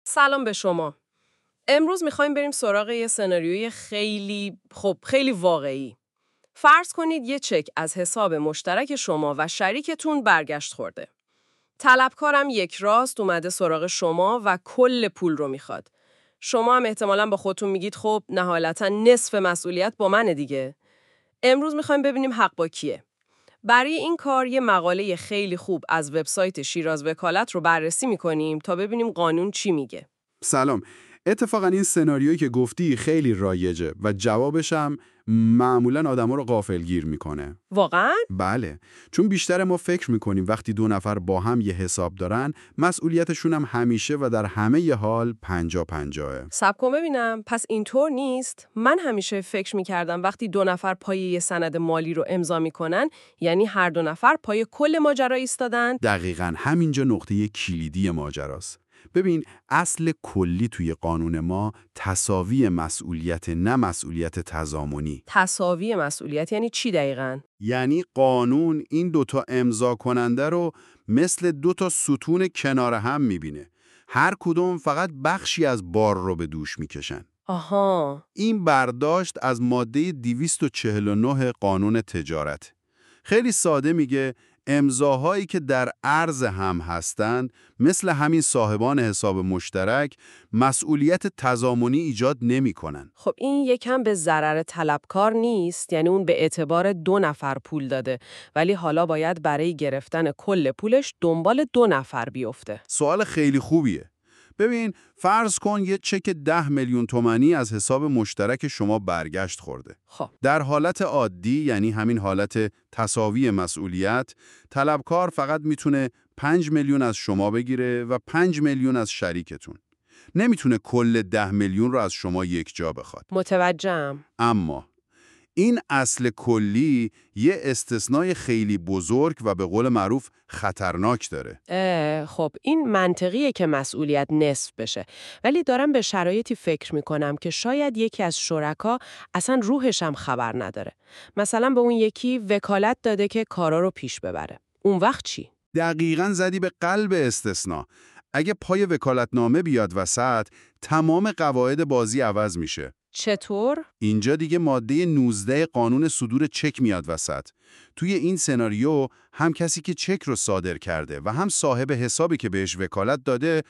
سلام به شما. امروز میخوایم بریم سراغ یه سناریوی خیلی واقعی. فرض کنید یه چک از حساب مشترک شما و شریکتون برگشت خورده. طلبکارم یک راست اومده سراغ شما و کل پول رو میخواد. شما هم احتمالاً با خودتون میگید خب نهایتاً نصف مسئولیت با منه دیگه. امروز میخوایم ببینیم حق با کیه. برای این کار یه مقاله خیلی خوب از وبسایت شیراز وکالت رو بررسی میکنیم تا ببینیم قانون چی میگه. سلام. اتفاقا این سناریویی که گفتی خیلی رایجه و جوابش هم معمولا آدما رو غافلگیر میکنه. واقعاً؟ بله، چون بیشتر ما فکر میکنیم وقتی دو نفر با هم یه حساب دارن مسئولیتشون هم همیشه و در همه ی حال 50-50. صبر کن ببینم، پس اینطور نیست؟ من همیشه فکر میکردم وقتی دو نفر پای یه سند مالی رو امضا میکنن یعنی هر دو نفر پای کل ماجرا ایستادن. دقیقاً همینجا نقطه کلیدی ماجراست. ببین، اصل کلی توی قانون ما تساوی مسئولیت، نه مسئولیت تضامنی. تساوی مسئولیت یعنی چی دقیقاً؟ یعنی قانون این دوتا امضا کننده رو مثل دوتا ستون کنار هم میبینه. هر کدوم فقط بخشی از بار رو به دوش میکشن. آها. این برداشت از ماده 249 قانون تجارت. خیلی ساده میگه امضاهایی که در عرض هم هستند مثل همین صاحبان حساب مشترک مسئولیت تضامنی ایجاد نمی‌کنن. خب این یکم به ضرر طلبکار نیست؟ یعنی اون به اعتبار دو نفر پول داده ولی حالا باید برای گرفتن کل پولش دنبال دو نفر بیفته. سوال خیلی خوبیه. ببین، فرض کن یه چک 10 میلیون تومانی از حساب مشترک شما برگشت خورده. خب در حالت عادی، یعنی همین حالت تساوی مسئولیت، طلبکار فقط میتونه 5 میلیون از شما بگیره و 5 میلیون از شریکتون. نمیتونه کل 10 میلیون رو از شما یک جا بخواد. متوجهم. اما این اصل کلی یه استثنای خیلی بزرگ و به قول معروف خطرناک داره. خب این منطقیه که مسئولیت نصف بشه ولی دارم به شرایطی فکر میکنم که شاید یکی از شرکا اصلا روحش هم خبر نداره. مثلا به اون یکی وکالت داده که کارا رو پیش ببره. اون وقت چی؟ دقیقاً زدی به قلب استثنا. اگه پای وکالتنامه بیاد وسط، تمام قواعد بازی عوض میشه. چطور؟ اینجا دیگه ماده 19 قانون صدور چک میاد وسط. توی این سناریو هم کسی که چک رو صادر کرده و هم صاحب حسابی که بهش وکالت داده،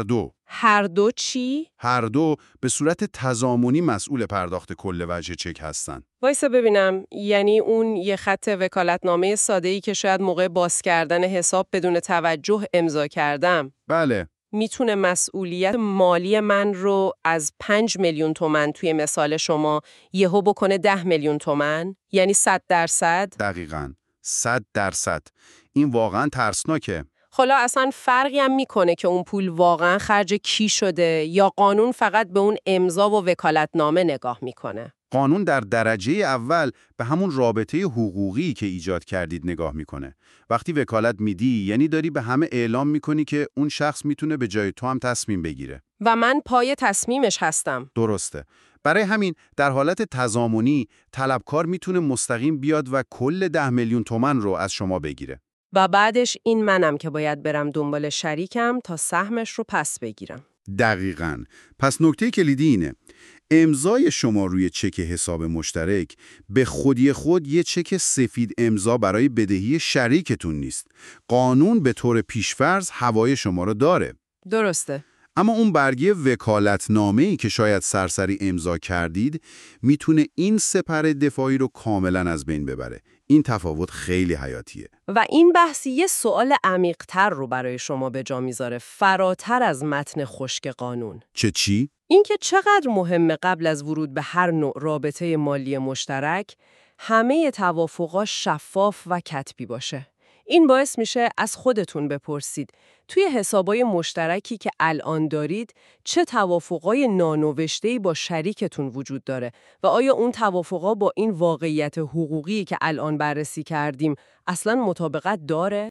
هر دو چی؟ هر دو به صورت تضامنی مسئول پرداخت کل وجه چک هستن. وایسا ببینم، یعنی اون یه خط وکالتنامه ساده‌ای که شاید موقع باز کردن حساب بدون توجه امضا کردم بله. میتونه مسئولیت مالی من رو از 5 میلیون تومان توی مثال شما یهو بکنه 10 میلیون تومان؟ یعنی 100%؟ دقیقاً 100%. این واقعاً ترسناکه. حالا اصلا فرقی هم میکنه که اون پول واقعا خرج کی شده یا قانون فقط به اون امضا و وکالتنامه نگاه میکنه؟ قانون در درجه اول به همون رابطه حقوقی که ایجاد کردید نگاه میکنه. وقتی وکالت میدی یعنی داری به همه اعلام میکنی که اون شخص میتونه به جای تو هم تصمیم بگیره. و من پای تصمیمش هستم. درسته. برای همین در حالت تضامنی طلبکار میتونه مستقیم بیاد و کل 10 میلیون تومان رو از شما بگیره. و بعدش این منم که باید برم دنبال شریکم تا سهمش رو پس بگیرم. دقیقاً. پس نکته کلیدی اینه. امضای شما روی چک حساب مشترک به خودی خود یه چک سفید امضا برای بدهی شریکتون نیست. قانون به طور پیش‌فرض هوای شما رو داره. درسته. اما اون برگه وکالتنامه‌ای که شاید سرسری امضا کردید میتونه این سپر دفاعی رو کاملاً از بین ببره. این تفاوت خیلی حیاتیه. و این بحث یه سوال عمیق‌تر رو برای شما به جا میذاره، فراتر از متن خشک قانون. چی؟ اینکه چقدر مهمه قبل از ورود به هر نوع رابطه مالی مشترک همه توافقا شفاف و کتبی باشه. این باعث میشه از خودتون بپرسید توی حسابای مشترکی که الان دارید چه توافقای نانوشته‌ای با شریکتون وجود داره و آیا اون توافقا با این واقعیت حقوقی که الان بررسی کردیم اصلاً مطابقت داره؟